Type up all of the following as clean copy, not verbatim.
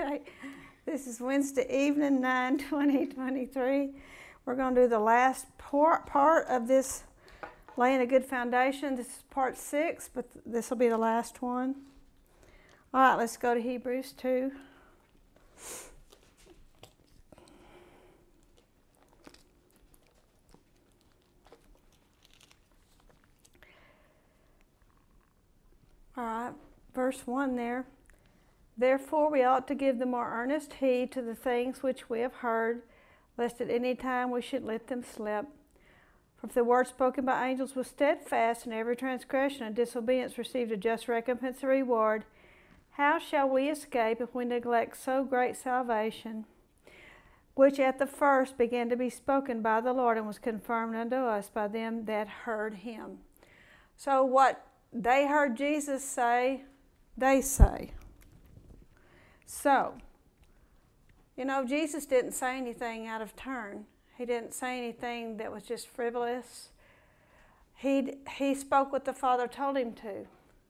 Okay, this is Wednesday evening, 9/20/23. We're going to do the last part of this laying a good foundation. This is part 6, but this will be the last one. All right, let's go to Hebrews 2. All right, verse 1 there. Therefore we ought to give the more earnest heed to the things which we have heard, lest at any time we should let them slip. For if the word spoken by angels was steadfast, and every transgression and disobedience received a just recompense and reward, how shall we escape if we neglect so great salvation, which at the first began to be spoken by the Lord and was confirmed unto us by them that heard him? So what they heard Jesus say, they say. So, Jesus didn't say anything out of turn. He didn't say anything that was just frivolous. He spoke what the Father told him to.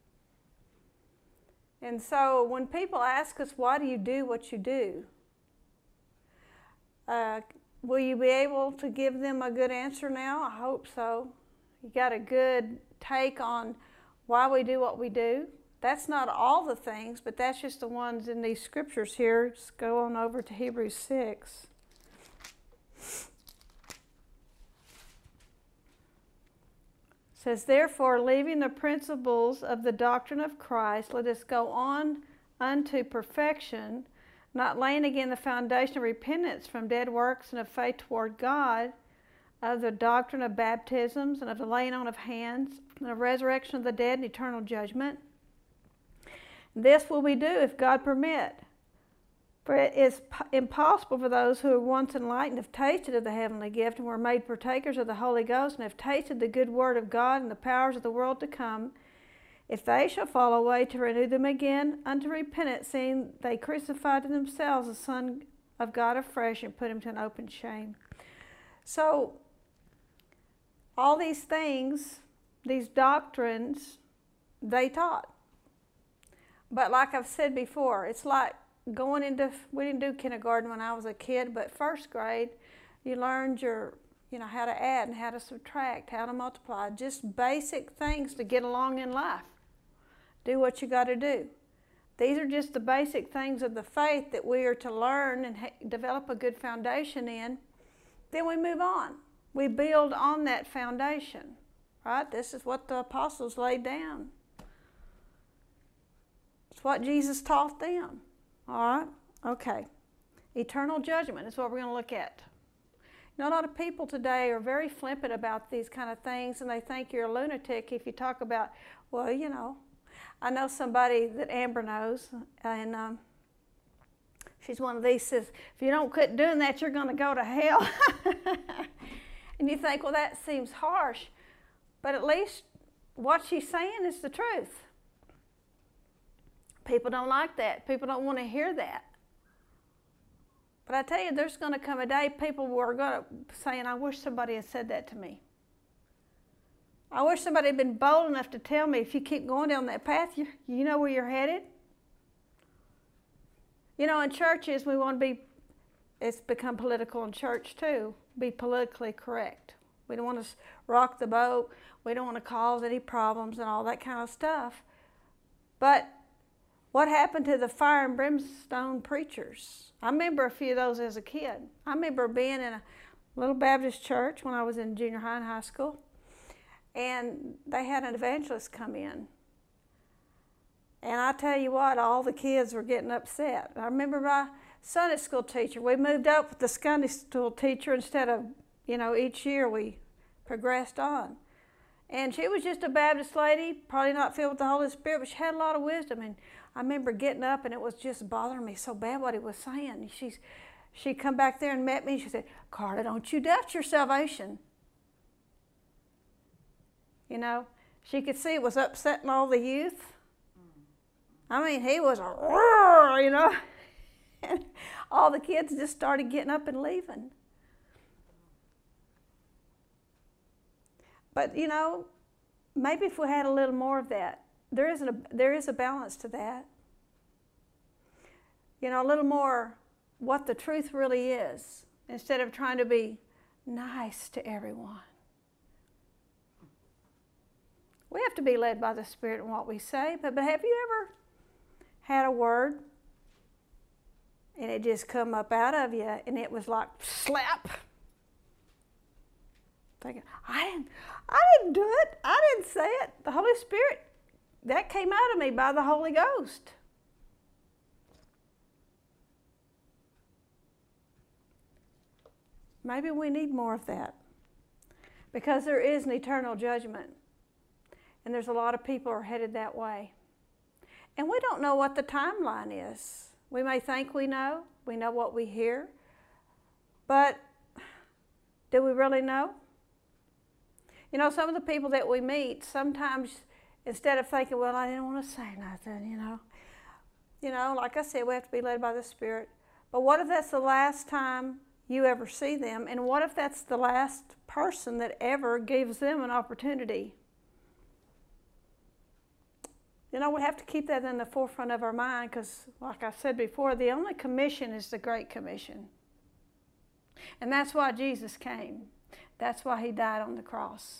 And so when people ask us, why do you do what you do? Will you be able to give them a good answer now? I hope so. You got a good take on why we do what we do? That's not all the things, but that's just the ones in these scriptures here. Just go on over to Hebrews 6. It says, therefore, leaving the principles of the doctrine of Christ, let us go on unto perfection, not laying again the foundation of repentance from dead works and of faith toward God, of the doctrine of baptisms and of the laying on of hands, and of resurrection of the dead and eternal judgment. This will we do if God permit. For it is impossible for those who are once enlightened, have tasted of the heavenly gift, and were made partakers of the Holy Ghost, and have tasted the good word of God and the powers of the world to come, if they shall fall away, to renew them again unto repentance, seeing they crucified to themselves the Son of God afresh, and put him to an open shame. So, all these things, these doctrines, they taught. But like I've said before, it's like going into, we didn't do kindergarten when I was a kid, but first grade, you learned how to add and how to subtract, how to multiply, just basic things to get along in life. Do what you got to do. These are just the basic things of the faith that we are to learn and develop a good foundation in. Then we move on. We build on that foundation, right? This is what the apostles laid down. It's what Jesus taught them. All right? Okay. Eternal judgment is what we're going to look at. A lot of people today are very flippant about these kind of things, and they think you're a lunatic if you talk about, I know somebody that Amber knows, and she's one of these, says, if you don't quit doing that, you're going to go to hell. And you think, well, that seems harsh, but at least what she's saying is the truth. People don't like that. People don't want to hear that. But I tell you, there's going to come a day people are going to saying, I wish somebody had said that to me. I wish somebody had been bold enough to tell me, if you keep going down that path, you know where you're headed. In churches, we want to be, it's become political in church too, be politically correct. We don't want to rock the boat. We don't want to cause any problems and all that kind of stuff. But what happened to the fire and brimstone preachers? I remember a few of those as a kid. I remember being in a little Baptist church when I was in junior high and high school, and they had an evangelist come in. And I tell you what, all the kids were getting upset. I remember my Sunday school teacher. We moved up with the Sunday school teacher instead of, each year we progressed on. And she was just a Baptist lady, probably not filled with the Holy Spirit, but she had a lot of wisdom. And I remember getting up, and it was just bothering me so bad what he was saying. She'd come back there and met me, and she said, Carla, don't you doubt your salvation. She could see it was upsetting all the youth. I mean, he was a roar, and all the kids just started getting up and leaving. But, maybe if we had a little more of that, there is a balance to that. a little more what the truth really is, instead of trying to be nice to everyone. We have to be led by the Spirit in what we say, but have you ever had a word and it just come up out of you and it was like slap? Thinking, I didn't do it. I didn't say it. The Holy Spirit, that came out of me by the Holy Ghost. Maybe we need more of that, because there is an eternal judgment, and there's a lot of people who are headed that way. And we don't know what the timeline is. We may think we know what we hear, but do we really know? Some of the people that we meet, sometimes instead of thinking, well, I didn't want to say nothing, like I said, we have to be led by the Spirit. But what if that's the last time you ever see them? And what if that's the last person that ever gives them an opportunity? We have to keep that in the forefront of our mind, because, like I said before, the only commission is the Great Commission. And that's why Jesus came. That's why he died on the cross.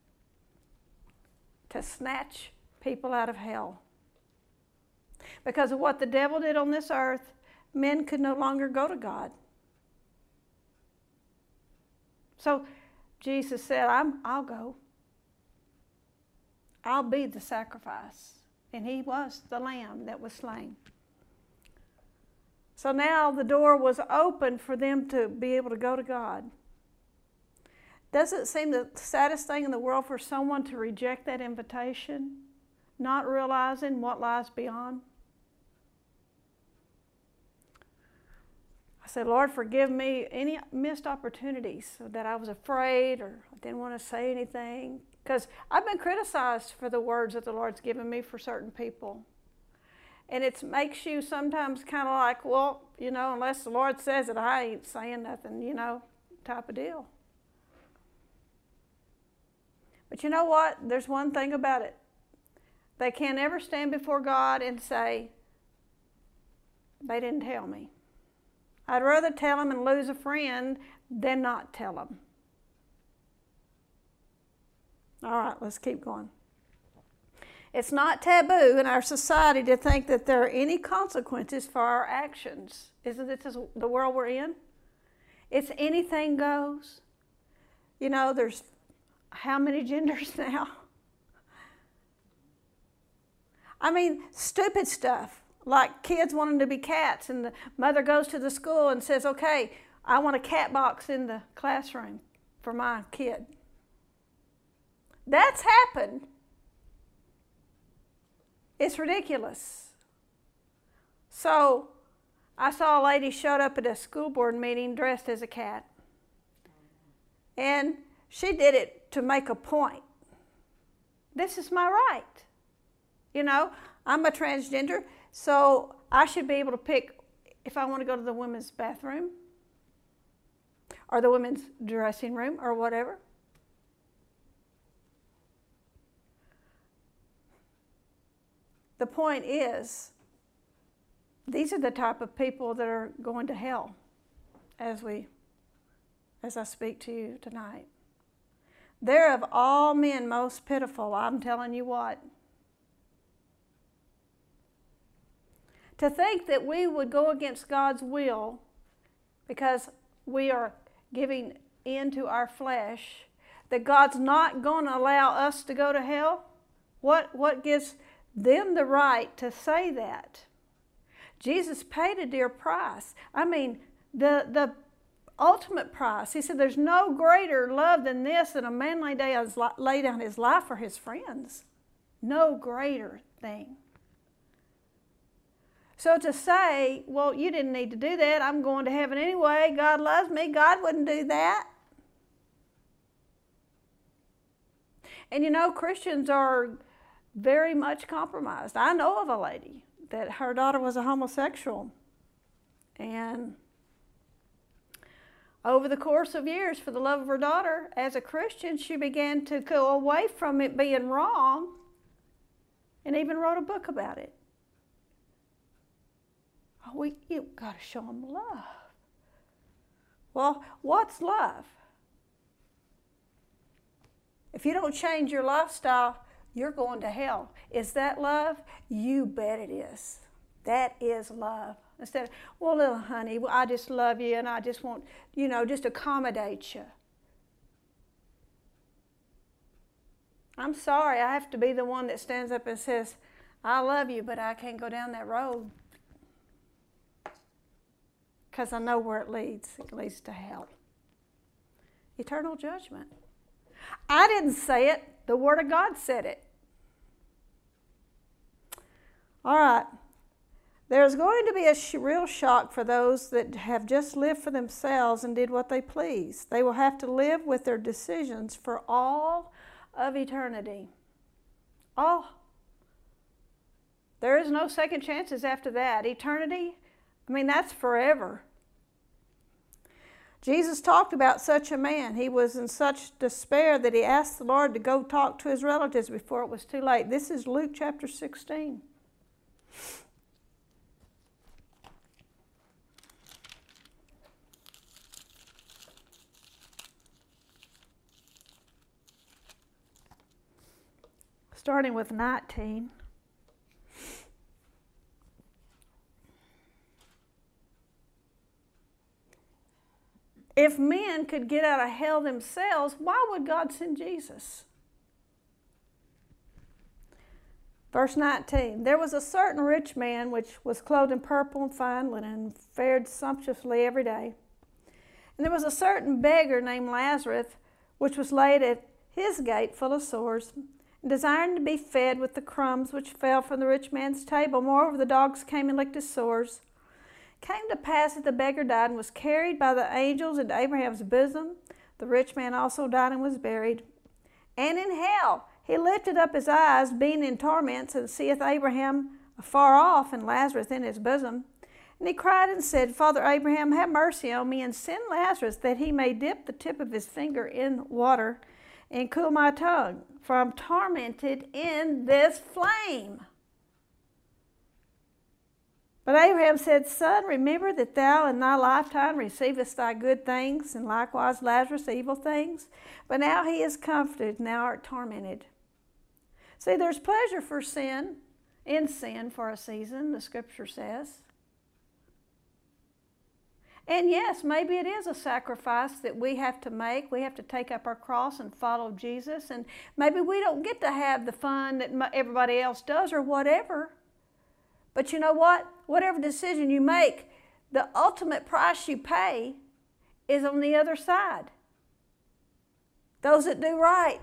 To snatch people out of hell. Because of what the devil did on this earth, men could no longer go to God. So Jesus said, I'll go. I'll be the sacrifice. And he was the lamb that was slain. So now the door was open for them to be able to go to God. Doesn't it seem the saddest thing in the world for someone to reject that invitation, not realizing what lies beyond? I said, Lord, forgive me any missed opportunities that I was afraid or I didn't want to say anything. Because I've been criticized for the words that the Lord's given me for certain people. And it makes you sometimes kind of like, well, unless the Lord says it, I ain't saying nothing, type of deal. But you know what? There's one thing about it. They can't ever stand before God and say, they didn't tell me. I'd rather tell them and lose a friend than not tell them. All right, let's keep going. It's not taboo in our society to think that there are any consequences for our actions. Isn't this the world we're in? It's anything goes. There's how many genders now? I mean, stupid stuff. Like kids wanting to be cats, and the mother goes to the school and says, okay, I want a cat box in the classroom for my kid. That's happened. It's ridiculous. So I saw a lady showed up at a school board meeting dressed as a cat. And she did it to make a point. This is my right. I'm a transgender, so I should be able to pick if I want to go to the women's bathroom or the women's dressing room or whatever. The point is, these are the type of people that are going to hell as I speak to you tonight. They're of all men most pitiful, I'm telling you what. To think that we would go against God's will because we are giving in to our flesh, that God's not going to allow us to go to hell, what gives them the right to say that? Jesus paid a dear price. I mean, the ultimate price. He said there's no greater love than this, that a man lay down his life for his friends. No greater thing. So to say, well, you didn't need to do that. I'm going to heaven anyway. God loves me. God wouldn't do that. And Christians are very much compromised. I know of a lady that her daughter was a homosexual. And over the course of years, for the love of her daughter, as a Christian, she began to go away from it being wrong and even wrote a book about it. you got to show them love. Well, what's love? If you don't change your lifestyle, you're going to hell. Is that love? You bet it is. That is love. Instead of, well, little honey, I just love you and I just want, just accommodate you. I'm sorry, I have to be the one that stands up and says, I love you, but I can't go down that road. Because I know where it leads. It leads to hell. Eternal judgment. I didn't say it. The Word of God said it. All right. There's going to be a real shock for those that have just lived for themselves and did what they pleased. They will have to live with their decisions for all of eternity. Oh, there is no second chances after that. Eternity, that's forever. Jesus talked about such a man. He was in such despair that he asked the Lord to go talk to his relatives before it was too late. This is Luke chapter 16. Starting with 19. If men could get out of hell themselves, why would God send Jesus? Verse 19. There was a certain rich man which was clothed in purple and fine linen, and fared sumptuously every day. And there was a certain beggar named Lazarus, which was laid at his gate full of sores, and desiring to be fed with the crumbs which fell from the rich man's table. Moreover, the dogs came and licked his sores. It came to pass that the beggar died and was carried by the angels into Abraham's bosom. The rich man also died and was buried. And in hell he lifted up his eyes, being in torments, and seeth Abraham afar off, and Lazarus in his bosom. And he cried and said, Father Abraham, have mercy on me, and send Lazarus, that he may dip the tip of his finger in water, and cool my tongue, for I'm tormented in this flame. But Abraham said, Son, remember that thou in thy lifetime receivest thy good things, and likewise Lazarus evil things. But now he is comforted, and thou art tormented. See, there's pleasure for sin, in sin for a season, the Scripture says. And yes, maybe it is a sacrifice that we have to make. We have to take up our cross and follow Jesus. And maybe we don't get to have the fun that everybody else does or whatever. But you know what? Whatever decision you make, the ultimate price you pay is on the other side. Those that do right,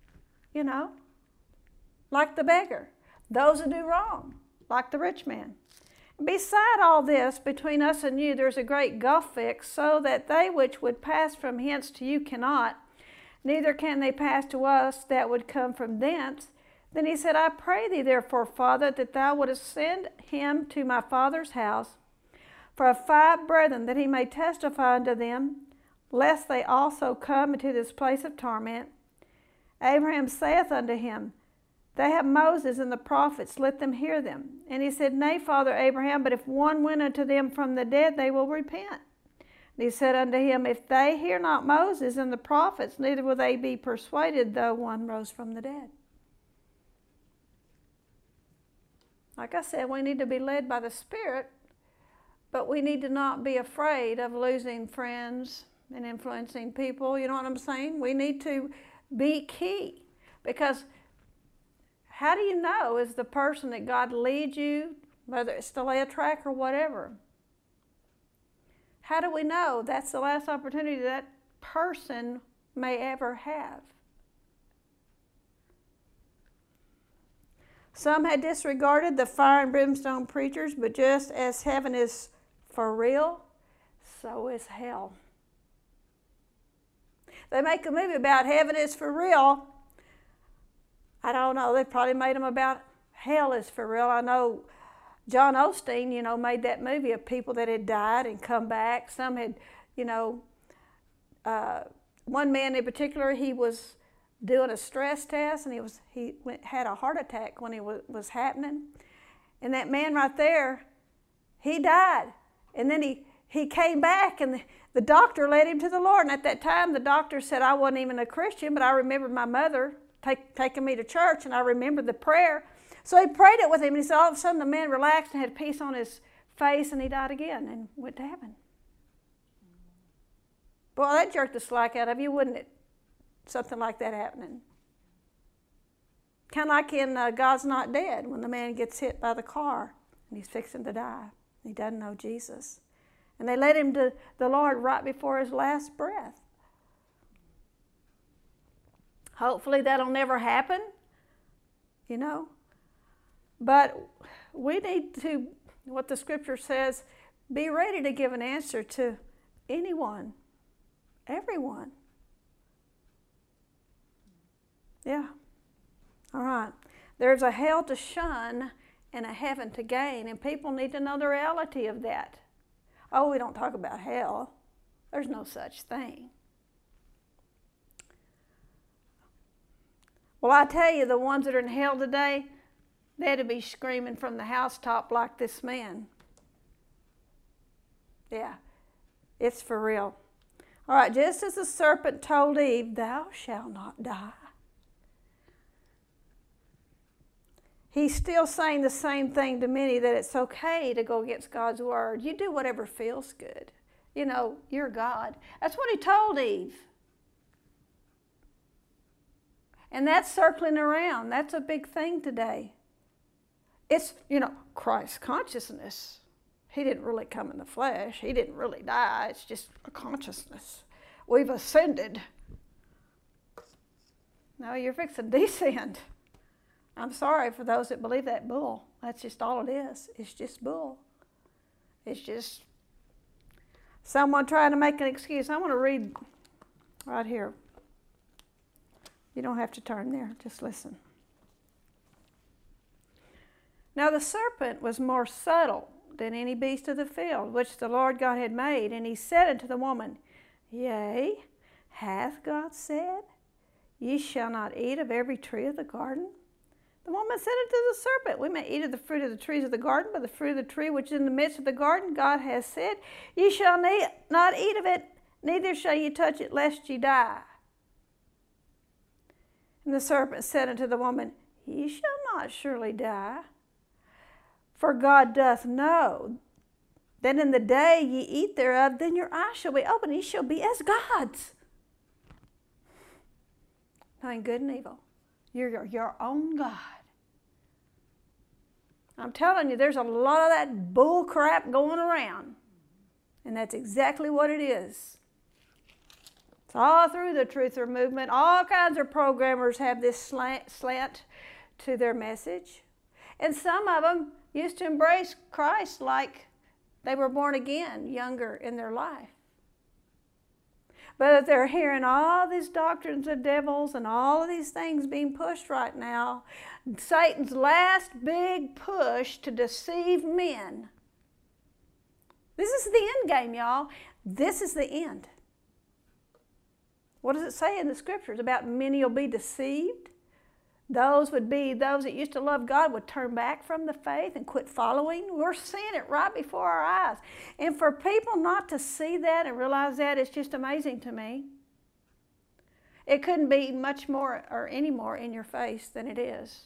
like the beggar. Those that do wrong, like the rich man. Beside all this, between us and you, there's a great gulf fixed, so that they which would pass from hence to you cannot, neither can they pass to us that would come from thence. Then he said, I pray thee therefore, Father, that thou wouldest send him to my father's house, for I have 5 brethren, that he may testify unto them, lest they also come into this place of torment. Abraham saith unto him, They have Moses and the prophets, let them hear them. And he said, Nay, Father Abraham, but if one went unto them from the dead, they will repent. And he said unto him, If they hear not Moses and the prophets, neither will they be persuaded, though one rose from the dead. Like I said, we need to be led by the Spirit, but we need to not be afraid of losing friends and influencing people. You know what I'm saying? We need to be key, because how do you know is the person that God leads you, whether it's to lay a track or whatever? How do we know that's the last opportunity that person may ever have? Some had disregarded the fire and brimstone preachers, but just as heaven is for real, so is hell. They make a movie about heaven is for real. I don't know, they probably made them about hell is for real. I know John Osteen, made that movie of people that had died and come back. Some had, one man in particular, he was doing a stress test, and had a heart attack when it was happening. And that man right there, He died. And then he came back, and the doctor led him to the Lord. And at that time, the doctor said, I wasn't even a Christian, but I remembered my mother taking me to church, and I remembered the prayer. So he prayed it with him, and he said all of a sudden the man relaxed and had peace on his face, and he died again and went to heaven. Boy, that jerked the slack out of you, wouldn't it? Something like that happening. Kind of like in God's Not Dead, when the man gets hit by the car and he's fixing to die. He doesn't know Jesus. And they led him to the Lord right before his last breath. Hopefully that'll never happen, you know. But we need to, what the scripture says, be ready to give an answer to anyone, everyone. Yeah. All right. There's a hell to shun and a heaven to gain, and people need to know the reality of that. Oh, we don't talk about hell. There's no such thing. Well, I tell you, the ones that are in hell today, they'd be screaming from the housetop like this man. Yeah, it's for real. All right, just as the serpent told Eve, thou shalt not die. He's still saying the same thing to many, that it's okay to go against God's word. You do whatever feels good. You know, you're God. That's what he told Eve. And that's circling around. That's a big thing today. It's, you know, Christ consciousness. He didn't really come in the flesh. He didn't really die. It's just a consciousness. We've ascended. No, you're fixing to descend. I'm sorry for those that believe that bull. That's just all it is. It's just bull. It's just someone trying to make an excuse. I want to read right here. You don't have to turn there. Just listen. Now the serpent was more subtle than any beast of the field, which the Lord God had made. And he said unto the woman, Yea, hath God said, Ye shall not eat of every tree of the garden? The woman said unto the serpent, We may eat of the fruit of the trees of the garden, but the fruit of the tree which is in the midst of the garden, God has said, Ye shall not eat of it, neither shall ye touch it, lest ye die. And the serpent said unto the woman, Ye shall not surely die. For God doth know that in the day ye eat thereof, then your eyes shall be opened, and ye shall be as gods, knowing good and evil. You're your own God. I'm telling you, there's a lot of that bull crap going around. And that's exactly what it is. It's all through the truther movement. All kinds of programmers have this slant to their message. And some of them used to embrace Christ like they were born again, younger in their life. But if they're hearing all these doctrines of devils and all of these things being pushed right now, Satan's last big push to deceive men. This is the end game, y'all. This is the end. What does it say in the scriptures about many will be deceived? Those that used to love God would turn back from the faith and quit following. We're seeing it right before our eyes. And for people not to see that and realize that, it's just amazing to me. It couldn't be much more or any more in your face than it is.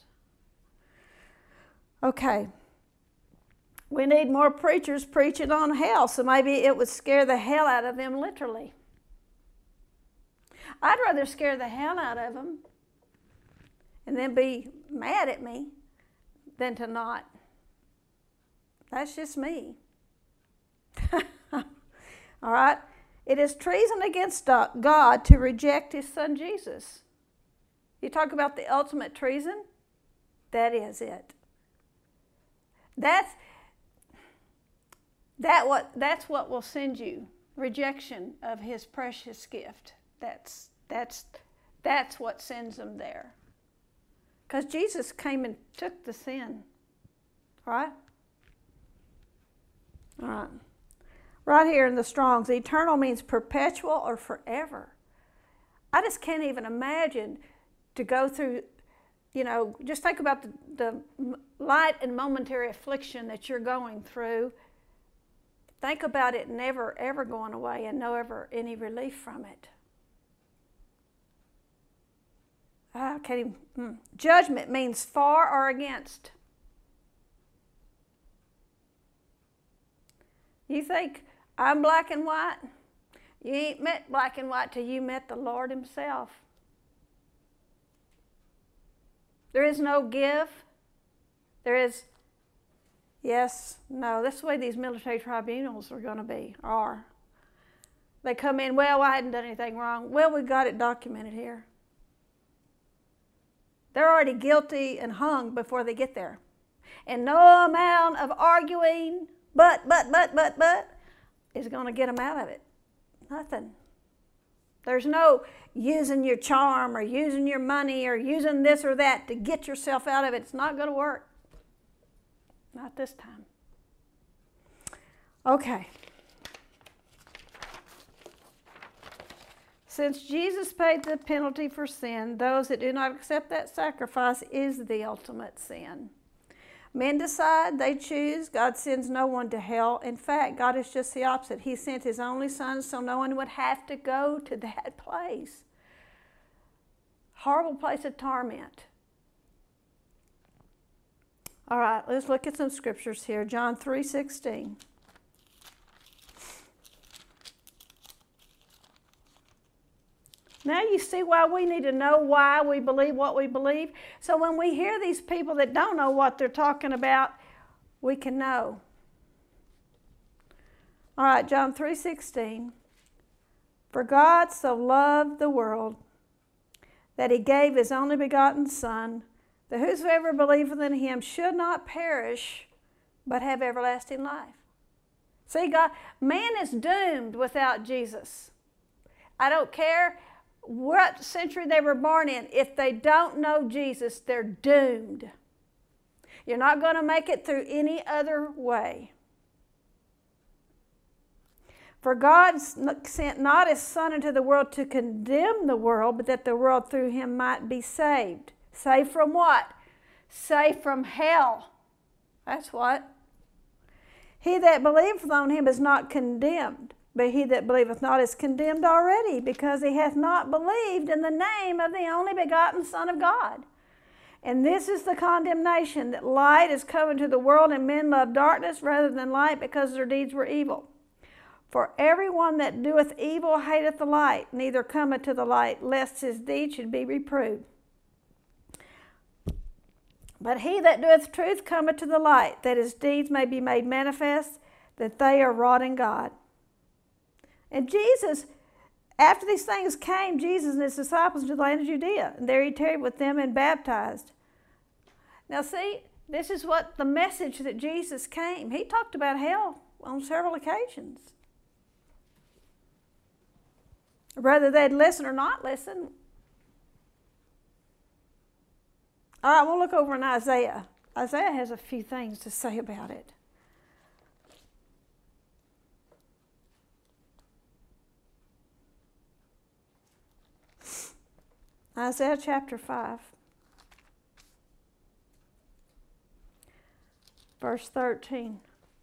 Okay. We need more preachers preaching on hell, so maybe it would scare the hell out of them literally. I'd rather scare the hell out of them and then be mad at me than to not. That's just me. All right? It is treason against God to reject his son Jesus. You talk about the ultimate treason? That is it. That's what will send you. Rejection of his precious gift. That's what sends them there. Because Jesus came and took the sin. Right? All right. Right here in the Strong's, eternal means perpetual or forever. I just can't even imagine to go through, just think about the light and momentary affliction that you're going through think about it never, ever going away and no ever any relief from it. Judgment means for or against. You think I'm black and white? You ain't met black and white till you met the Lord himself. There is no give. There is yes, no. That's the way these military tribunals are going to be, are. They come in, well, I hadn't done anything wrong. Well, we got it documented here. They're already guilty and hung before they get there. And no amount of arguing, but, is going to get them out of it. Nothing. There's no using your charm or using your money or using this or that to get yourself out of it. It's not going to work. Not this time. Okay. Since Jesus paid the penalty for sin, those that do not accept that sacrifice is the ultimate sin. Men decide, they choose. God sends no one to hell. In fact, God is just the opposite. He sent his only son so no one would have to go to that place. Horrible place of torment. All right, let's look at some scriptures here. John 3:16. Now you see why we need to know why we believe what we believe. So when we hear these people that don't know what they're talking about, we can know. All right, John 3:16. For God so loved the world that he gave his only begotten Son, that whosoever believeth in him should not perish, but have everlasting life. See, man is doomed without Jesus. I don't care what century they were born in. If they don't know Jesus, they're doomed. You're not going to make it through any other way. For God sent not his Son into the world to condemn the world, but that the world through him might be saved. Saved from what? Saved from hell. That's what. He that believeth on him is not condemned, but he that believeth not is condemned already, because he hath not believed in the name of the only begotten Son of God. And this is the condemnation, that light is come into the world, and men love darkness rather than light, because their deeds were evil. For every one that doeth evil hateth the light, neither cometh to the light, lest his deed should be reproved. But he that doeth truth cometh to the light, that his deeds may be made manifest, that they are wrought in God. And Jesus, after these things came, Jesus and his disciples to the land of Judea, and there he tarried with them and baptized. Now see, this is what the message that Jesus came. He talked about hell on several occasions. Whether they'd listen or not listen. All right, we'll look over in Isaiah. Isaiah has a few things to say about it. Isaiah chapter 5, verse 13.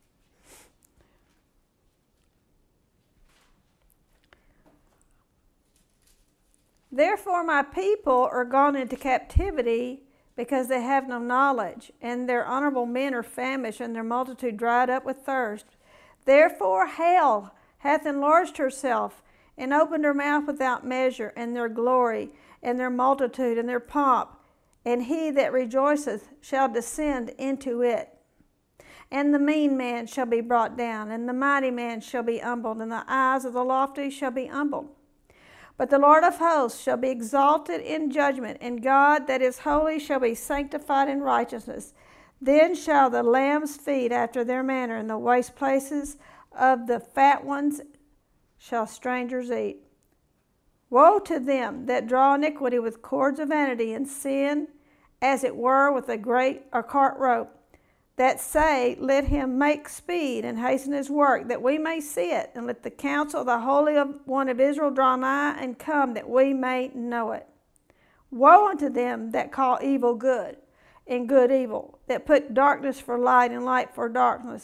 Therefore my people are gone into captivity, because they have no knowledge, and their honorable men are famished, and their multitude dried up with thirst. Therefore hell hath enlarged herself, and opened her mouth without measure, and their glory, and their multitude, and their pomp, and he that rejoiceth shall descend into it. And the mean man shall be brought down, and the mighty man shall be humbled, and the eyes of the lofty shall be humbled. But the Lord of hosts shall be exalted in judgment, and God that is holy shall be sanctified in righteousness. Then shall the lambs feed after their manner, and the waste places of the fat ones shall strangers eat. Woe to them that draw iniquity with cords of vanity, and sin, as it were, with a cart rope, that say, let him make speed and hasten his work, that we may see it, and let the counsel of the Holy One of Israel draw nigh and come, that we may know it. Woe unto them that call evil good, and good evil, that put darkness for light and light for darkness,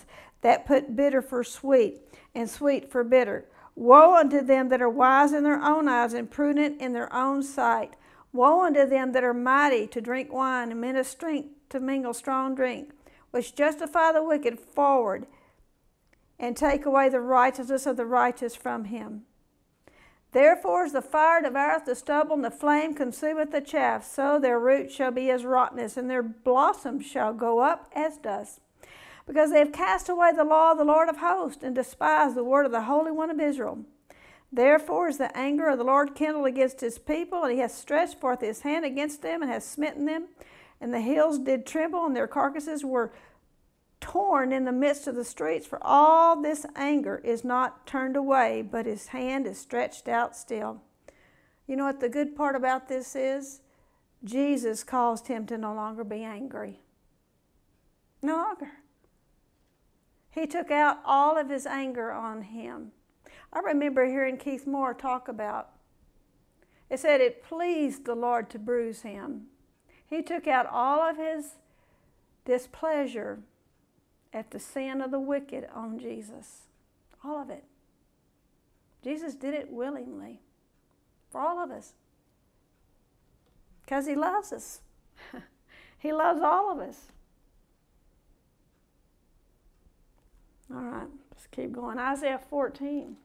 that put bitter for sweet, and sweet for bitter. Woe unto them that are wise in their own eyes, and prudent in their own sight. Woe unto them that are mighty to drink wine, and men of strength to mingle strong drink, which justify the wicked forward, and take away the righteousness of the righteous from him. Therefore as the fire devoureth the stubble, and the flame consumeth the chaff, so their root shall be as rottenness, and their blossoms shall go up as dust. Because they have cast away the law of the Lord of hosts, and despised the word of the Holy One of Israel. Therefore is the anger of the Lord kindled against his people, and he hath stretched forth his hand against them, and hath smitten them. And the hills did tremble, and their carcasses were torn in the midst of the streets. For all this anger is not turned away, but his hand is stretched out still. You know what the good part about this is? Jesus caused him to no longer be angry. No longer. He took out all of his anger on him. I remember hearing Keith Moore talk about, it said it pleased the Lord to bruise him. He took out all of his displeasure at the sin of the wicked on Jesus. All of it. Jesus did it willingly for all of us. Because he loves us. He loves all of us. All right, let's keep going. Isaiah 14.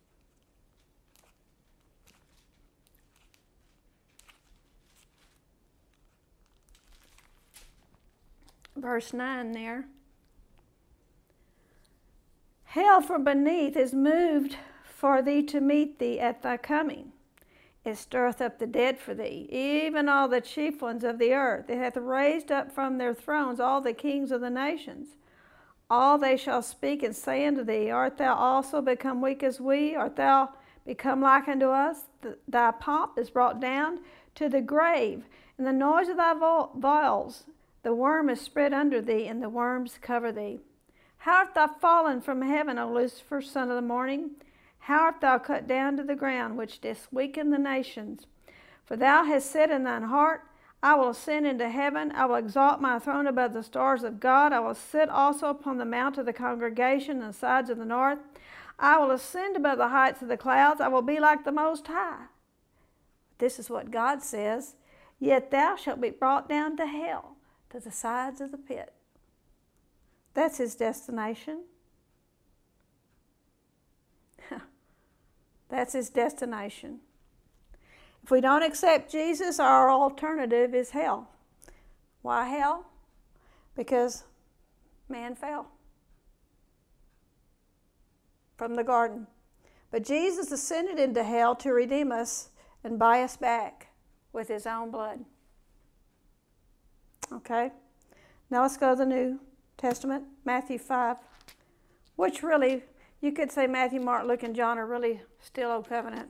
Verse 9 there. Hell from beneath is moved for thee to meet thee at thy coming. It stirreth up the dead for thee, even all the chief ones of the earth. It hath raised up from their thrones all the kings of the nations. All they shall speak and say unto thee, Art thou also become weak as we? Art thou become like unto us? Thy pomp is brought down to the grave, and the noise of thy vials. The worm is spread under thee, and the worms cover thee. How art thou fallen from heaven, O Lucifer, son of the morning? How art thou cut down to the ground, which didst weaken the nations? For thou hast said in thine heart, I will ascend into heaven. I will exalt my throne above the stars of God. I will sit also upon the mount of the congregation on the sides of the north. I will ascend above the heights of the clouds. I will be like the Most High. This is what God says. Yet thou shalt be brought down to hell, to the sides of the pit. That's his destination. That's his destination. If we don't accept Jesus, our alternative is hell. Why hell? Because man fell from the garden. But Jesus ascended into hell to redeem us and buy us back with his own blood. Okay? Now let's go to the New Testament, Matthew 5, which really, you could say Matthew, Mark, Luke, and John are really still Old Covenant.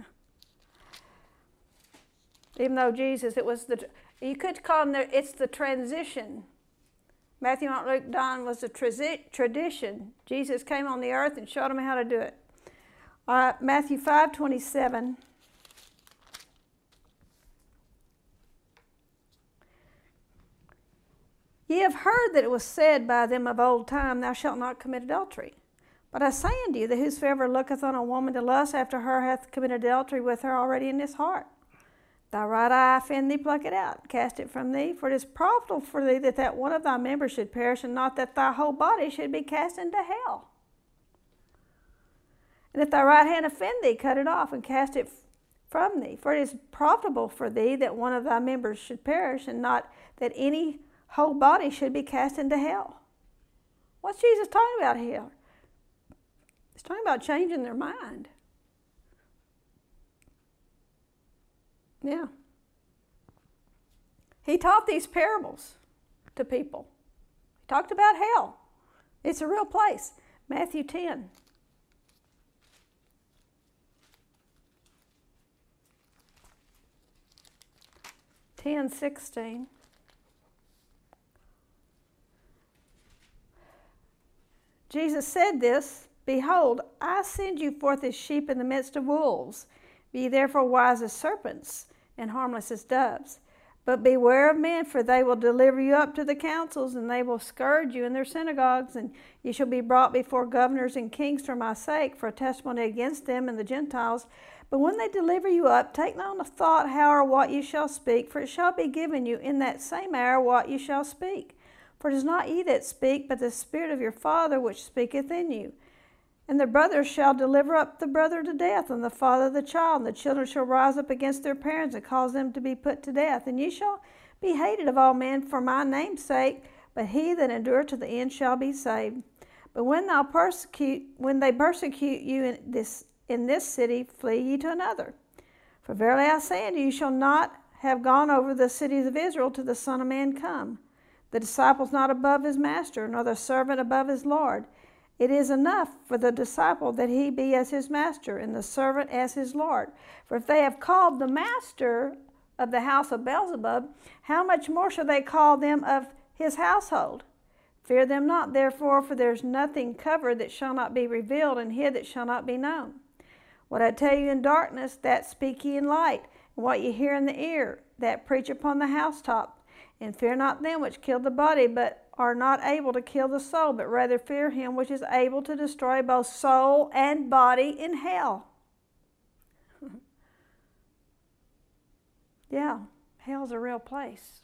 Even though Jesus, you could call them, it's the transition. Matthew, Mark, Luke, John was the tradition. Jesus came on the earth and showed them how to do it. All right, Matthew 5:27. Ye have heard that it was said by them of old time, Thou shalt not commit adultery. But I say unto you that whosoever looketh on a woman to lust after her hath committed adultery with her already in his heart. Thy right eye offend thee, pluck it out, cast it from thee. For it is profitable for thee that one of thy members should perish, and not that thy whole body should be cast into hell. And if thy right hand offend thee, cut it off, and cast it from thee. For it is profitable for thee that one of thy members should perish, and not that any whole body should be cast into hell. What's Jesus talking about here? He's talking about changing their mind. Yeah. He taught these parables to people. He talked about hell. It's a real place. Matthew 10. Ten 16. Jesus said this, Behold, I send you forth as sheep in the midst of wolves. Be therefore wise as serpents and harmless as doves. But beware of men, for they will deliver you up to the councils, and they will scourge you in their synagogues, and you shall be brought before governors and kings for my sake, for a testimony against them and the Gentiles. But when they deliver you up, take not a thought how or what you shall speak, for it shall be given you in that same hour what you shall speak. For it is not ye that speak, but the Spirit of your Father which speaketh in you. And the brother shall deliver up the brother to death, and the father the child, and the children shall rise up against their parents and cause them to be put to death. And ye shall be hated of all men for my name's sake, but he that endureth to the end shall be saved. But when they persecute you in this city, flee ye to another. For verily I say unto you, you shall not have gone over the cities of Israel till the Son of Man come. The disciple's not above his master, nor the servant above his Lord. It is enough for the disciple that he be as his master, and the servant as his Lord. For if they have called the master of the house of Beelzebub, how much more shall they call them of his household? Fear them not, therefore, for there is nothing covered that shall not be revealed, and hid that shall not be known. What I tell you in darkness, that speak ye in light, and what ye hear in the ear, that preach upon the housetop. And fear not them which kill the body, but are not able to kill the soul, but rather fear him which is able to destroy both soul and body in hell. Yeah, hell's a real place.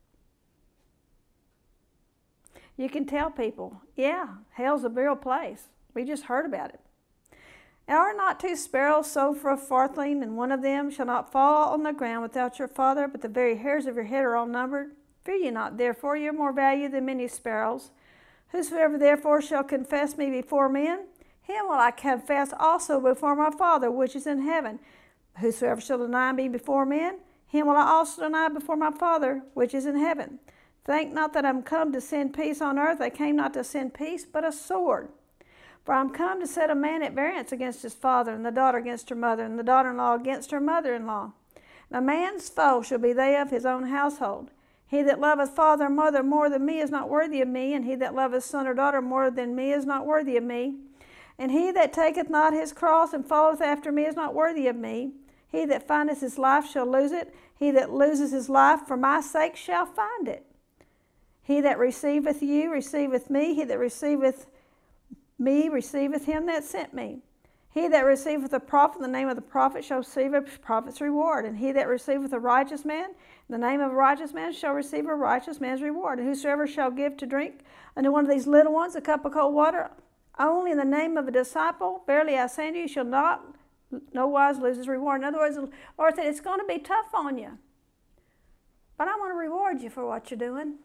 You can tell people, yeah, hell's a real place. We just heard about it. And are not 2 sparrows sold for a farthing, and one of them shall not fall on the ground without your Father, but the very hairs of your head are all numbered? Fear ye not, therefore, ye are more valuable than many sparrows. Whosoever therefore shall confess me before men, him will I confess also before my Father which is in heaven. Whosoever shall deny me before men, him will I also deny before my Father which is in heaven. Think not that I am come to send peace on earth. I came not to send peace, but a sword. For I am come to set a man at variance against his father, and the daughter against her mother, and the daughter-in-law against her mother-in-law. And a man's foe shall be they of his own household. He that loveth father or mother more than me is not worthy of me, and he that loveth son or daughter more than me is not worthy of me. And he that taketh not his cross and followeth after me is not worthy of me. He that findeth his life shall lose it. He that loses his life for my sake shall find it. He that receiveth you receiveth me. He that receiveth me receiveth him that sent me. He that receiveth a prophet in the name of the prophet shall receive a prophet's reward. And he that receiveth a righteous man in the name of a righteous man shall receive a righteous man's reward. And whosoever shall give to drink unto one of these little ones a cup of cold water, only in the name of a disciple, verily I say unto you, shall not no wise lose his reward. In other words, the Lord said, it's going to be tough on you, but I want to reward you for what you're doing.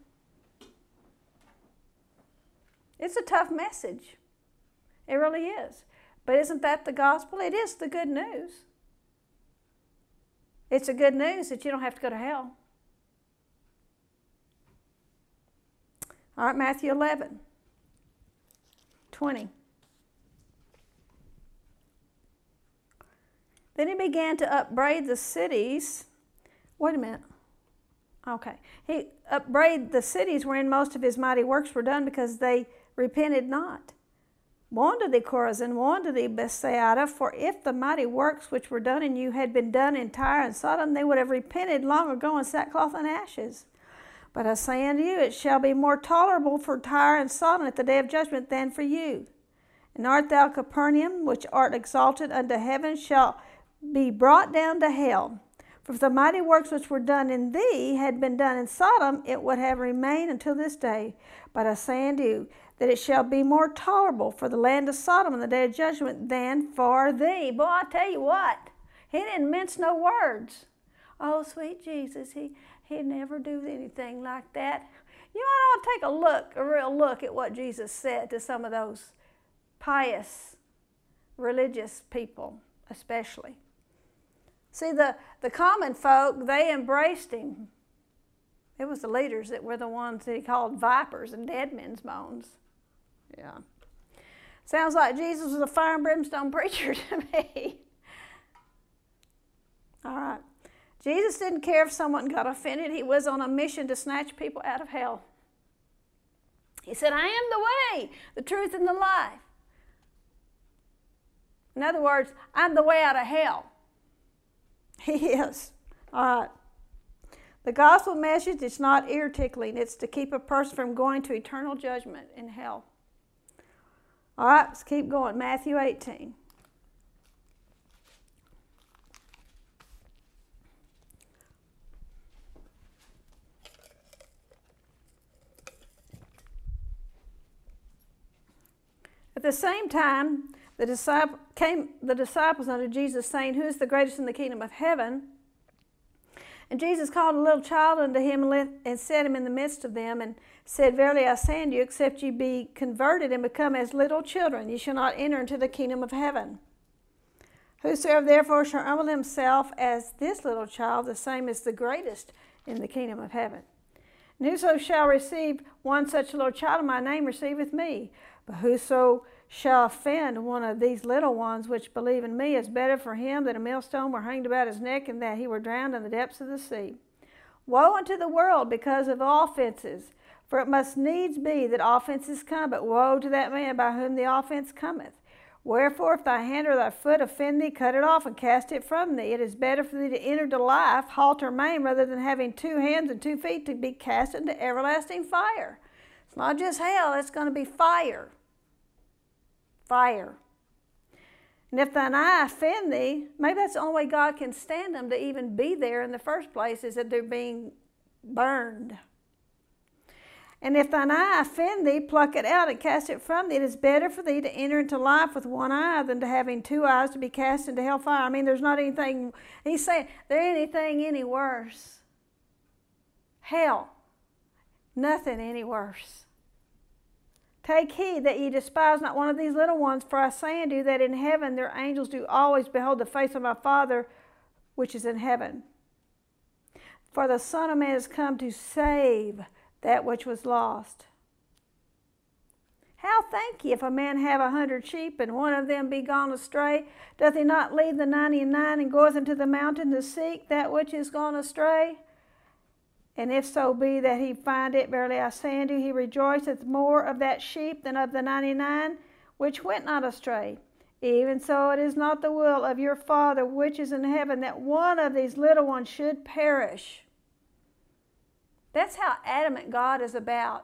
It's a tough message. It really is. But isn't that the gospel? It is the good news. It's the good news that you don't have to go to hell. All right, Matthew 11:20. Then he began to upbraid the cities. Wait a minute. Okay. He upbraided the cities wherein most of his mighty works were done because they repented not. Woe unto thee, Chorazin, woe unto thee, Bethsaida, for if the mighty works which were done in you had been done in Tyre and Sodom, they would have repented long ago in sackcloth and ashes. But I say unto you, it shall be more tolerable for Tyre and Sodom at the day of judgment than for you. And art thou, Capernaum, which art exalted unto heaven, shall be brought down to hell. For if the mighty works which were done in thee had been done in Sodom, it would have remained until this day. But I say unto you, that it shall be more tolerable for the land of Sodom in the day of judgment than for thee. Boy, I tell you what, he didn't mince no words. Oh, sweet Jesus, he'd never do anything like that. You know, I'll take a real look at what Jesus said to some of those pious, religious people, especially. See, the common folk, they embraced him. It was the leaders that were the ones that he called vipers and dead men's bones. Yeah. Sounds like Jesus was a fire and brimstone preacher to me. All right. Jesus didn't care if someone got offended. He was on a mission to snatch people out of hell. He said, I am the way, the truth, and the life. In other words, I'm the way out of hell. He is. All right. The gospel message is not ear tickling. It's to keep a person from going to eternal judgment in hell. All right, let's keep going. Matthew 18. At the same time, the disciples unto Jesus, saying, Who is the greatest in the kingdom of heaven? And Jesus called a little child unto him and set him in the midst of them, and said, Verily I say unto you, except ye be converted and become as little children, ye shall not enter into the kingdom of heaven. Whosoever therefore shall humble himself as this little child, the same is the greatest in the kingdom of heaven. And whoso shall receive one such little child in my name receiveth me. But whoso shall offend one of these little ones which believe in me, is better for him that a millstone were hanged about his neck, and that he were drowned in the depths of the sea. Woe unto the world because of offenses! For it must needs be that offenses come, but woe to that man by whom the offense cometh. Wherefore, if thy hand or thy foot offend thee, cut it off and cast it from thee. It is better for thee to enter to life, halt or maim, rather than having 2 hands and 2 feet to be cast into everlasting fire. It's not just hell, it's going to be fire. Fire. And if thine eye offend thee, maybe that's the only way God can stand them to even be there in the first place, is that they're being burned. And if thine eye offend thee, pluck it out and cast it from thee. It is better for thee to enter into life with 1 eye than to having 2 eyes to be cast into hellfire. I mean, there's not anything, he's saying, there ain't anything any worse. Hell, nothing any worse. Take heed that ye despise not one of these little ones, for I say unto you that in heaven their angels do always behold the face of my Father which is in heaven. For the Son of Man is come to save that which was lost. How think ye, if a man have 100 sheep, and one of them be gone astray, doth he not leave the 99 and goeth into the mountain to seek that which is gone astray? And if so be that he find it, verily I say unto you, he rejoiceth more of that sheep than of the 99 which went not astray. Even so it is not the will of your Father which is in heaven that one of these little ones should perish. That's how adamant God is about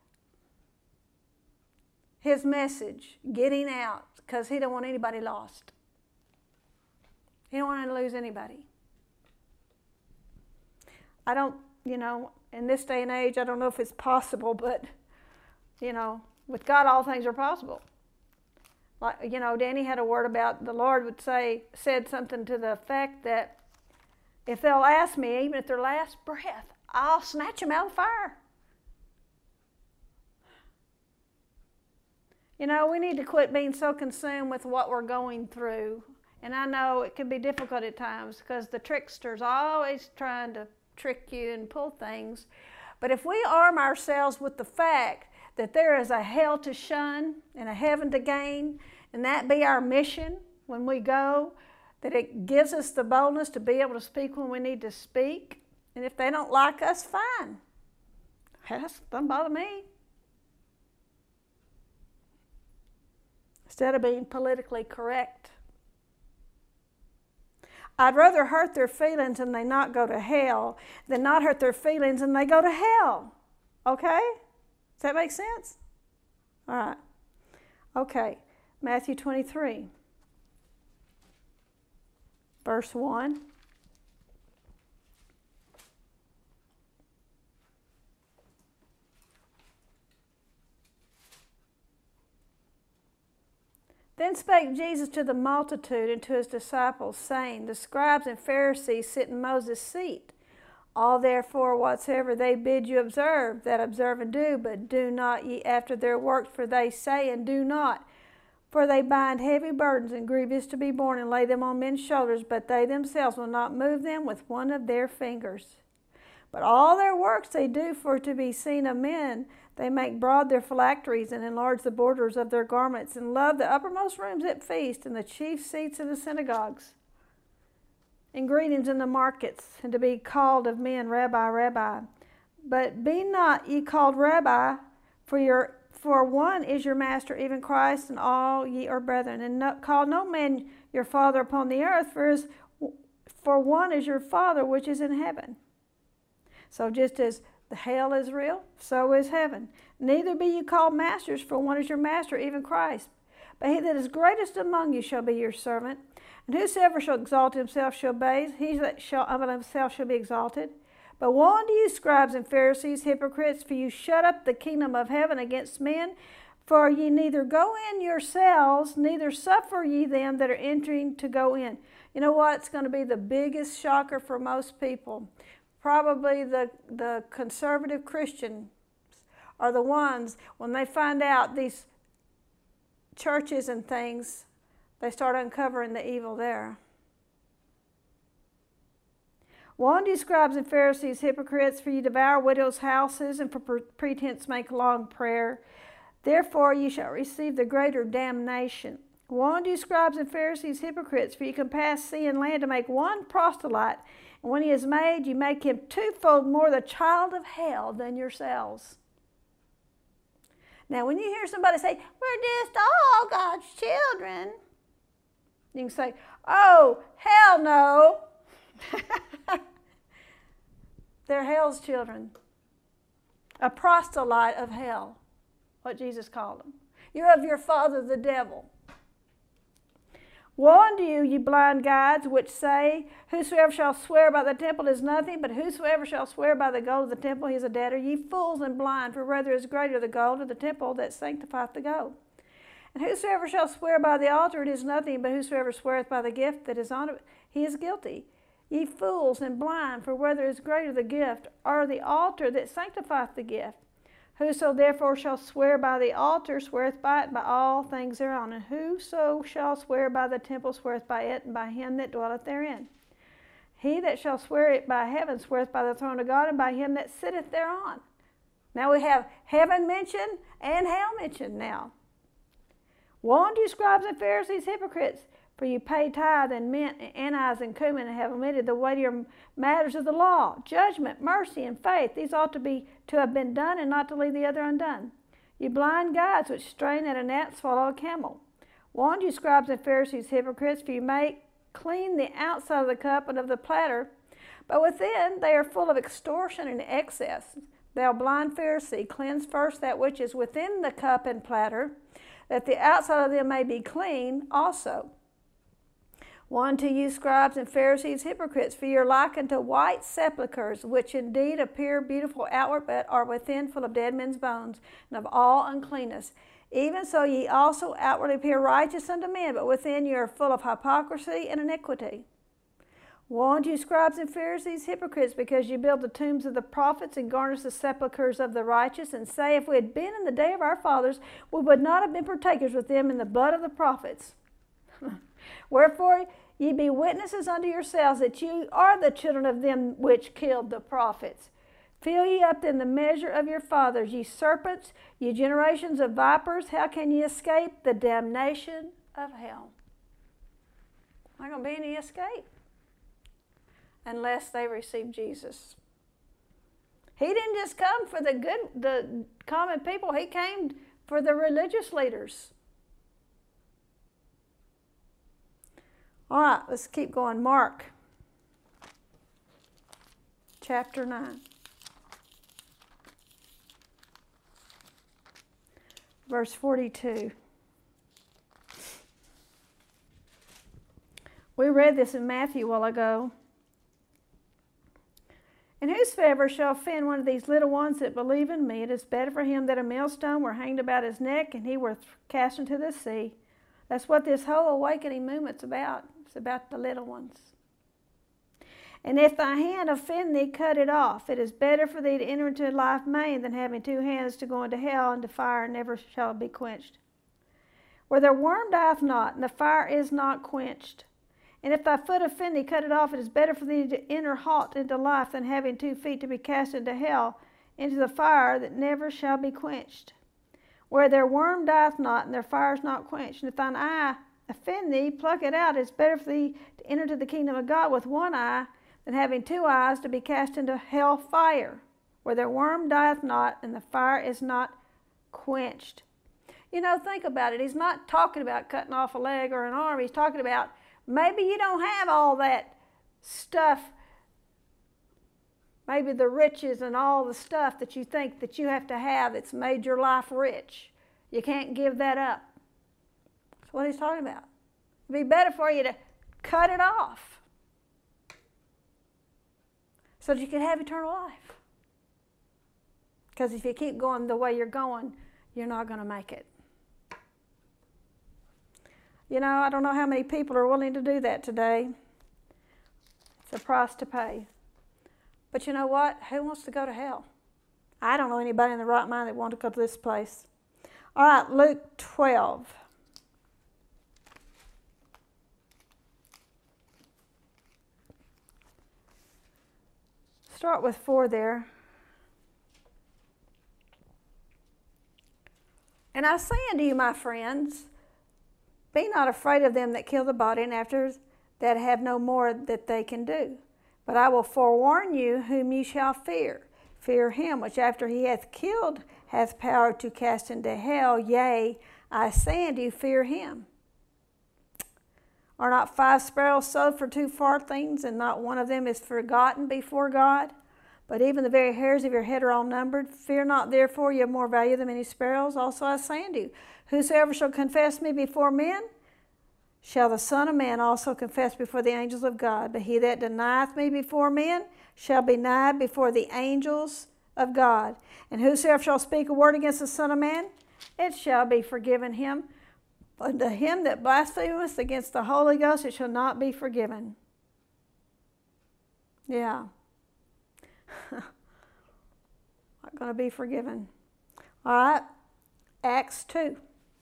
his message getting out, because he don't want anybody lost. He don't want to lose anybody. I don't, in this day and age, I don't know if it's possible, but, with God all things are possible. Like, Danny had a word about the Lord said something to the effect that if they'll ask me, even at their last breath, I'll snatch them out of the fire. We need to quit being so consumed with what we're going through. And I know it can be difficult at times because the trickster's always trying to trick you and pull things. But if we arm ourselves with the fact that there is a hell to shun and a heaven to gain, and that be our mission when we go, that it gives us the boldness to be able to speak when we need to speak. And if they don't like us, fine. That doesn't bother me. Instead of being politically correct. I'd rather hurt their feelings and they not go to hell than not hurt their feelings and they go to hell. Okay? Does that make sense? All right. Okay. Matthew 23, verse 1. Then spake Jesus to the multitude and to his disciples, saying, The scribes and Pharisees sit in Moses' seat. All therefore whatsoever they bid you observe, that observe and do, but do not ye after their works, for they say and do not. For they bind heavy burdens and grievous to be borne, and lay them on men's shoulders, but they themselves will not move them with one of their fingers. But all their works they do for to be seen of men. They make broad their phylacteries and enlarge the borders of their garments, and love the uppermost rooms at feast and the chief seats in the synagogues, and greetings in the markets, and to be called of men, Rabbi, Rabbi. But be not ye called Rabbi, for one is your master, even Christ, and all ye are brethren. And call no man your father upon the earth, for one is your Father which is in heaven. So just as the hell is real, so is heaven. Neither be you called masters, for one is your master, even Christ. But he that is greatest among you shall be your servant. And whosoever shall exalt himself shall be, he that shall humble himself shall be exalted. But woe unto you, scribes and Pharisees, hypocrites, for you shut up the kingdom of heaven against men. For ye neither go in yourselves, neither suffer ye them that are entering to go in. You know what's going to be the biggest shocker for most people? Probably the conservative Christians are the ones, when they find out these churches and things, they start uncovering the evil there. Woe unto you, scribes and Pharisees, hypocrites, for you devour widows' houses, and for pretense make long prayer. Therefore you shall receive the greater damnation. Woe unto you, scribes and Pharisees, hypocrites, for you compass sea and land to make one proselyte, and when he is made, you make him twofold more the child of hell than yourselves. Now, when you hear somebody say, we're just all God's children, you can say, oh, hell no. They're hell's children. A proselyte of hell, what Jesus called them. You're of your father the devil. Woe unto you, you blind guides, which say, whosoever shall swear by the temple is nothing, but whosoever shall swear by the gold of the temple, he is a debtor. Ye fools and blind, for rather is greater the gold of the temple that sanctifieth the gold. And whosoever shall swear by the altar, it is nothing, but whosoever sweareth by the gift that is on it, he is guilty. Ye fools and blind, for whether is greater the gift, or the altar that sanctifieth the gift? Whoso therefore shall swear by the altar, sweareth by it, by all things thereon. And whoso shall swear by the temple, sweareth by it, and by him that dwelleth therein. He that shall swear it by heaven, sweareth by the throne of God, and by him that sitteth thereon. Now we have heaven mentioned and hell mentioned now. Woe unto you, scribes and Pharisees, hypocrites, for you pay tithe and mint and anise and cumin, and have omitted the weightier matters of the law, judgment, mercy, and faith. These ought to have been done, and not to leave the other undone. You blind guides, which strain at a gnat, swallow a camel. Woe unto you, scribes and Pharisees, hypocrites, for you make clean the outside of the cup and of the platter, but within they are full of extortion and excess. Thou blind Pharisee, cleanse first that which is within the cup and platter, that the outside of them may be clean also. Woe unto you, scribes and Pharisees, hypocrites, for ye are likened to white sepulchres, which indeed appear beautiful outward, but are within full of dead men's bones, and of all uncleanness. Even so ye also outwardly appear righteous unto men, but within ye are full of hypocrisy and iniquity. Woe unto you, scribes and Pharisees, hypocrites, because you build the tombs of the prophets and garnish the sepulchres of the righteous, and say, if we had been in the day of our fathers, we would not have been partakers with them in the blood of the prophets. Wherefore ye be witnesses unto yourselves that ye are the children of them which killed the prophets. Fill ye up then the measure of your fathers, ye serpents, ye generations of vipers. How can ye escape the damnation of hell? Not going to be any escape unless they receive Jesus. He didn't just come for the common people. He came for the religious leaders. All right, let's keep going. Mark chapter 9. Verse 42. We read this in Matthew a while ago. And whosoever shall offend one of these little ones that believe in me, it is better for him that a millstone were hanged about his neck and he were cast into the sea. That's what this whole awakening movement's about. It's about the little ones. And if thy hand offend thee, cut it off. It is better for thee to enter into life maimed than having two hands to go into hell and to fire, and never shall be quenched. Where the worm dieth not, and the fire is not quenched. And if thy foot offend thee, cut it off. It is better for thee to enter halt into life than having 2 feet to be cast into hell, into the fire that never shall be quenched. Where their worm dieth not, and their fire is not quenched. And if thine eye offend thee, pluck it out. It is better for thee to enter into the kingdom of God with one eye than having 2 eyes to be cast into hell fire, where their worm dieth not, and the fire is not quenched. You know, think about it. He's not talking about cutting off a leg or an arm. He's talking about maybe you don't have all that stuff Maybe the riches and all the stuff that you think that you have to have that's made your life rich. You can't give that up. That's what he's talking about. It'd be better for you to cut it off so that you can have eternal life. Because if you keep going the way you're going, you're not going to make it. You know, I don't know how many people are willing to do that today. It's a price to pay. But you know what? Who wants to go to hell? I don't know anybody in the right mind that wants to go to this place. All right, Luke 12. Start with 4 there. And I say unto you, my friends, be not afraid of them that kill the body, and after that have no more that they can do. But I will forewarn you whom ye shall fear. Fear him which after he hath killed hath power to cast into hell. Yea, I say unto you, fear him. Are not 5 sparrows sold for 2 farthings, and not one of them is forgotten before God? But even the very hairs of your head are all numbered. Fear not, therefore, ye have more value than many sparrows. Also I say unto you, whosoever shall confess me before men, shall the Son of Man also confess before the angels of God. But he that denieth me before men shall be denied before the angels of God. And whosoever shall speak a word against the Son of Man, it shall be forgiven him. But to him that blasphemeth against the Holy Ghost, it shall not be forgiven. Yeah. Not going to be forgiven. All right. Acts 2.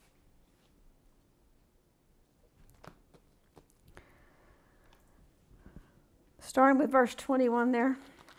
Starting with verse 21 there.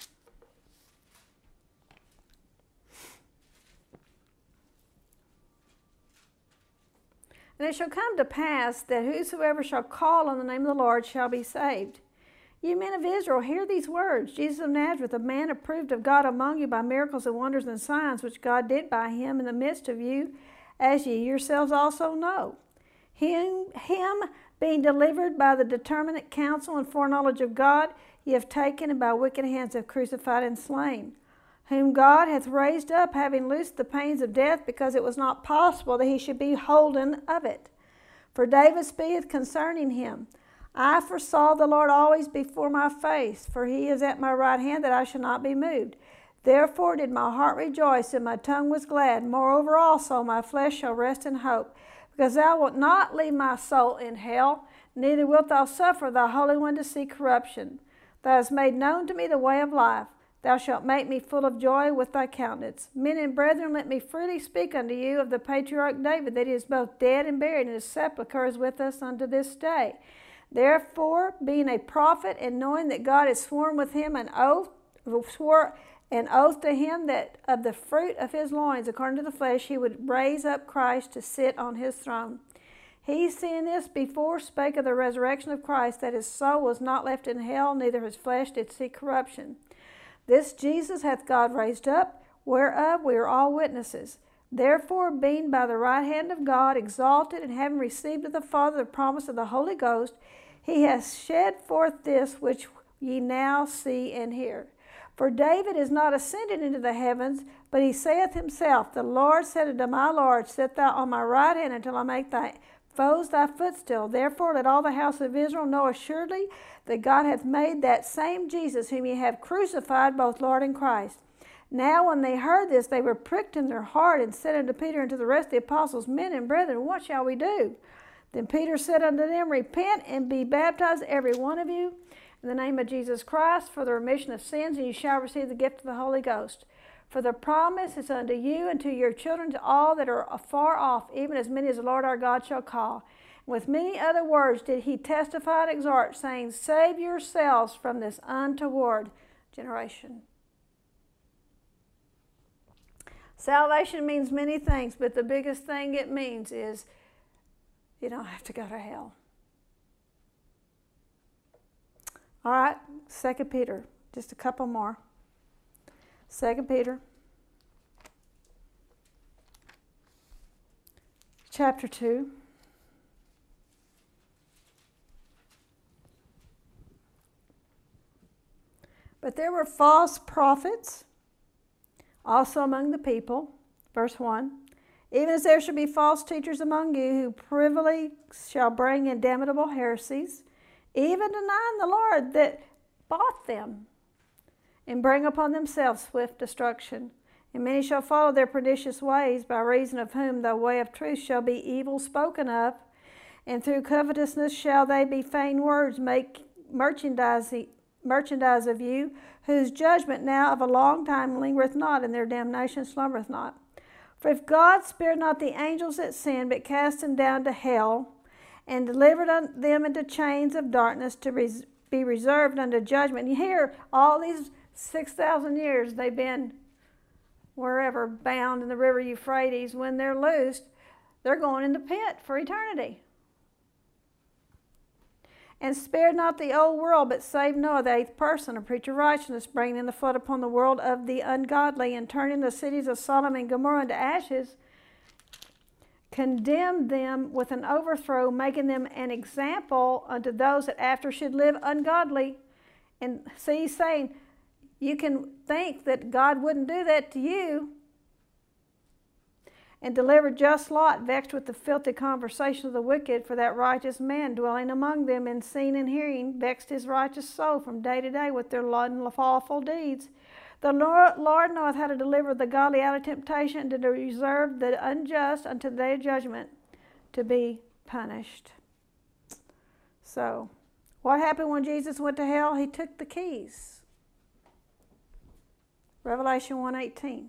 And it shall come to pass that whosoever shall call on the name of the Lord shall be saved. You men of Israel, hear these words. Jesus of Nazareth, a man approved of God among you by miracles and wonders and signs, which God did by him in the midst of you, as ye yourselves also know. Him being delivered by the determinate counsel and foreknowledge of God, ye have taken, and by wicked hands have crucified and slain, whom God hath raised up, having loosed the pains of death, because it was not possible that he should be holden of it. For David speaketh concerning him, I foresaw the Lord always before my face, for he is at my right hand, that I shall not be moved. Therefore did my heart rejoice, and my tongue was glad. Moreover also my flesh shall rest in hope, because thou wilt not leave my soul in hell, neither wilt thou suffer thy Holy One to see corruption. Thou hast made known to me the way of life. Thou shalt make me full of joy with thy countenance. Men and brethren, let me freely speak unto you of the patriarch David, that he is both dead and buried, and his sepulchre is with us unto this day. Therefore, being a prophet, and knowing that God has sworn with him swore an oath to him that of the fruit of his loins, according to the flesh, he would raise up Christ to sit on his throne. He, seeing this before, spake of the resurrection of Christ, that his soul was not left in hell, neither his flesh did see corruption. This Jesus hath God raised up, whereof we are all witnesses. Therefore, being by the right hand of God exalted, and having received of the Father the promise of the Holy Ghost, he hath shed forth this which ye now see and hear. For David is not ascended into the heavens, but he saith himself, the Lord said unto my Lord, sit thou on my right hand until I make thy foes thy footstool. Therefore let all the house of Israel know assuredly that God hath made that same Jesus whom ye have crucified, both Lord and Christ. Now when they heard this, they were pricked in their heart, and said unto Peter and to the rest of the apostles, Men and brethren, what shall we do? Then Peter said unto them, Repent and be baptized every one of you in the name of Jesus Christ for the remission of sins, and you shall receive the gift of the Holy Ghost. For the promise is unto you and to your children, to all that are afar off, even as many as the Lord our God shall call. And with many other words did he testify and exhort, saying, Save yourselves from this untoward generation. Salvation means many things, but the biggest thing it means is you don't have to go to hell. All right, 2 Peter, just a couple more. 2 Peter, chapter 2. But there were false prophets also among the people. Verse 1. Even as there shall be false teachers among you who privily shall bring in damnable heresies, even denying the Lord that bought them, and bring upon themselves swift destruction. And many shall follow their pernicious ways, by reason of whom the way of truth shall be evil spoken of. And through covetousness shall they be fain words make merchandise of you, whose judgment now of a long time lingereth not, and their damnation slumbereth not. For if God spared not the angels that sinned, but cast them down to hell, and delivered them into chains of darkness to be reserved unto judgment. You hear all these 6,000 years they've been wherever, bound in the river Euphrates. When they're loosed, they're going in the pit for eternity. And spared not the old world, but saved Noah, the eighth person, a preacher of righteousness, bringing in the flood upon the world of the ungodly, and turning the cities of Sodom and Gomorrah into ashes, condemned them with an overthrow, making them an example unto those that after should live ungodly. And see, he's saying, you can think that God wouldn't do that to you. And delivered just Lot, vexed with the filthy conversation of the wicked, for that righteous man dwelling among them in seeing and hearing vexed his righteous soul from day to day with their lawful deeds. The Lord knoweth how to deliver the godly out of temptation, and to reserve the unjust unto the day of judgment, to be punished. So, what happened when Jesus went to hell? He took the keys. Revelation 1:18.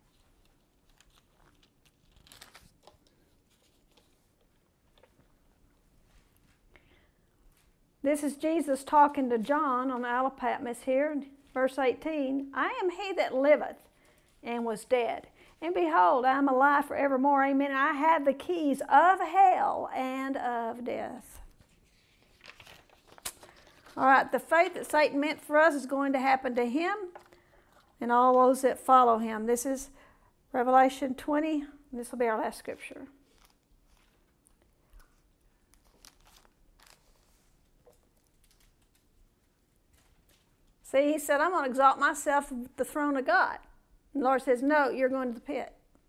This is Jesus talking to John on the Isle of Patmos here in verse 18. I am he that liveth and was dead. And behold, I am alive forevermore. Amen. I have the keys of hell and of death. All right, the fate that Satan meant for us is going to happen to him and all those that follow him. This is Revelation 20. And this will be our last scripture. See, he said, I'm going to exalt myself to the throne of God. And the Lord says, no, you're going to the pit.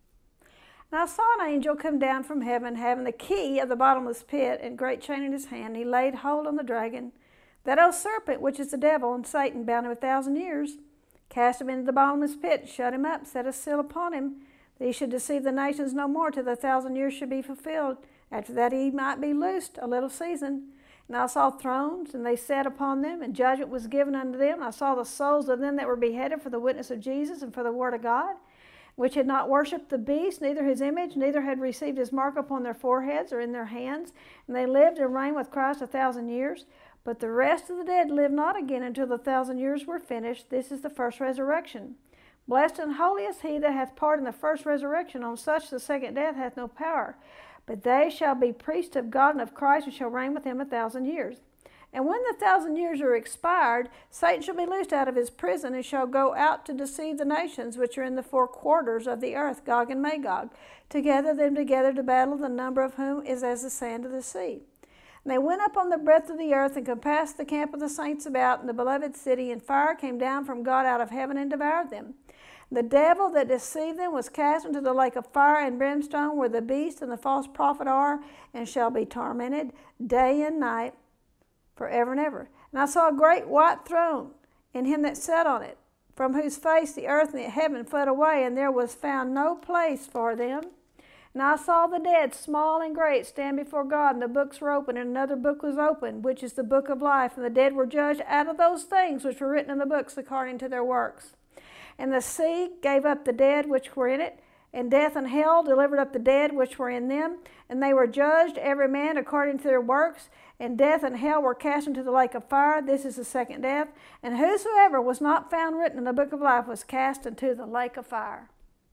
And I saw an angel come down from heaven, having the key of the bottomless pit and great chain in his hand. He laid hold on the dragon, that old serpent, which is the devil and Satan, bound him 1,000 years, cast him into the bottomless pit, shut him up, set a seal upon him, that he should deceive the nations no more till the 1,000 years should be fulfilled. After that he might be loosed a little season. And I saw thrones, and they sat upon them, and judgment was given unto them. I saw the souls of them that were beheaded for the witness of Jesus and for the word of God, which had not worshipped the beast, neither his image, neither had received his mark upon their foreheads or in their hands. And they lived and reigned with Christ 1,000 years. But the rest of the dead lived not again until the 1,000 years were finished. This is the first resurrection. Blessed and holy is he that hath part in the first resurrection. On such the second death hath no power. But they shall be priests of God and of Christ, and shall reign with him 1,000 years. And when the 1,000 years are expired, Satan shall be loosed out of his prison, and shall go out to deceive the nations which are in the four quarters of the earth, Gog and Magog, to gather them together to battle, the number of whom is as the sand of the sea. And they went up on the breadth of the earth, and compassed the camp of the saints about, and the beloved city, and fire came down from God out of heaven and devoured them. The devil that deceived them was cast into the lake of fire and brimstone, where the beast and the false prophet are, and shall be tormented day and night forever and ever. And I saw a great white throne, and him that sat on it, from whose face the earth and the heaven fled away, and there was found no place for them. And I saw the dead, small and great, stand before God, and the books were opened, and another book was opened, which is the book of life. And the dead were judged out of those things which were written in the books according to their works. And the sea gave up the dead which were in it, and death and hell delivered up the dead which were in them. And they were judged, every man according to their works. And death and hell were cast into the lake of fire. This is the second death. And whosoever was not found written in the book of life was cast into the lake of fire.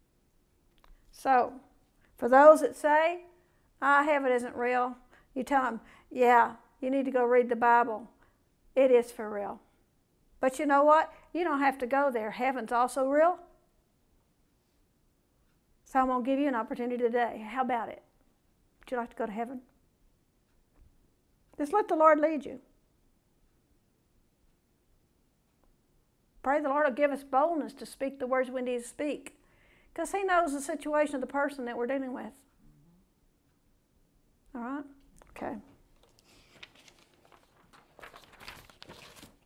So, for those that say, heaven isn't real, you tell them, yeah, you need to go read the Bible. It is for real. But you know what? You don't have to go there. Heaven's also real. So I'm going to give you an opportunity today. How about it? Would you like to go to heaven? Just let the Lord lead you. Pray the Lord will give us boldness to speak the words we need to speak, because He knows the situation of the person that we're dealing with. All right? Okay.